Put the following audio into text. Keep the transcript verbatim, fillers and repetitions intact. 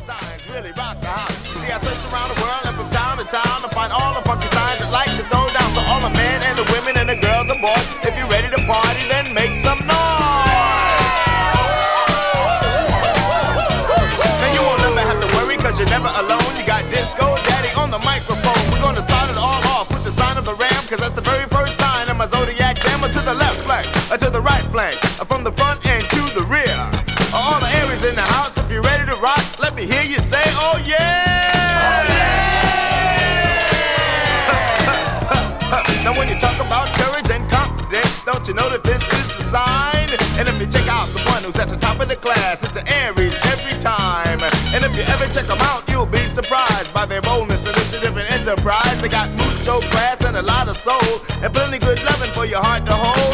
signs really rock the house. You see, I searched around the world and from town to town to find all the funky signs that like to throw down. So all the men and the women and the girls and boys, if you're ready to party, then make some noise. Now you won't never have to worry, cause you're never alone. You got Disco Daddy on the microphone. We're gonna start it all off with the sign of the ram, cause that's the very first sign of my zodiac jammer. To the left flank, or to the right flank, or from the front and to the rear. All the areas in the house, if you're ready to rock, let me hear you say, oh yeah! Oh yeah! Now when you talk about courage and confidence, don't you know that this is the sign? And if you check out the one who's at the top of the class, it's an Aries every time. And if you ever check them out, you'll be surprised by their boldness, initiative, and enterprise. They got mucho class and a lot of soul, and plenty good loving for your heart to hold.